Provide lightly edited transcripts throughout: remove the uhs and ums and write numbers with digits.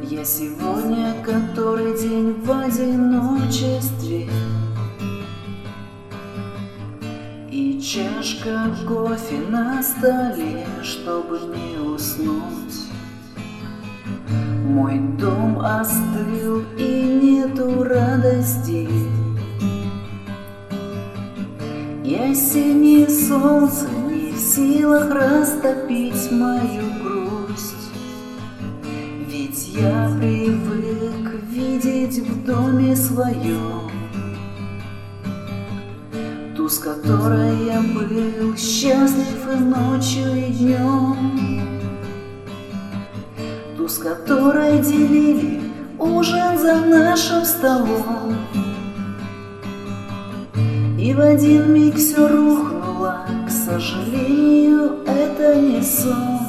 Я сегодня который день в одиночестве, и чашка кофе на столе, чтобы не уснуть. Мой дом остыл и нету радости, и осеннее солнце не в силах растопить мою грусть. Ведь я привык видеть в доме своем ту, с которой я был счастлив и ночью, и днем, ту, с которой делили ужин за нашим столом. И в один миг все рухнуло, к сожалению, это не сон.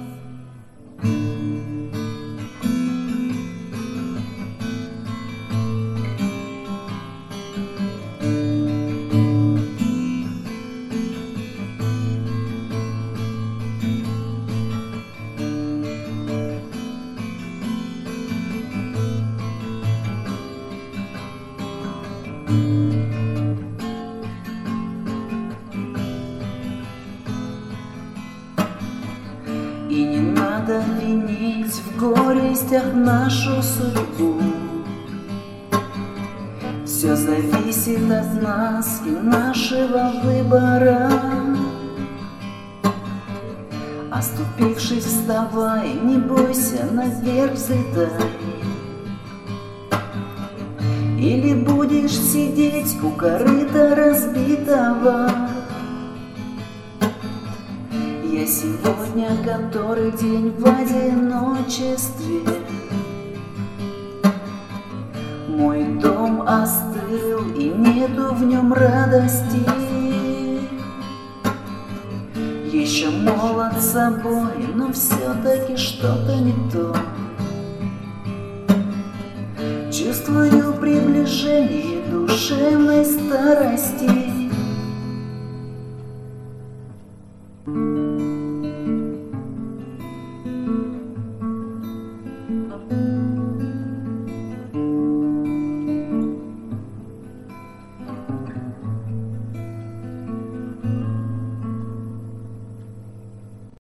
И не надо винить в горестях нашу судьбу. Все зависит от нас и нашего выбора. Оступившись, вставай, не бойся, наверх взлетай. Или будешь сидеть у корыта разбитого. Я сегодня который день в одиночестве, мой дом остыл и нету в нем радости. Еще молод собой, но все-таки что-то не то. Чувствую приближение душевной старости.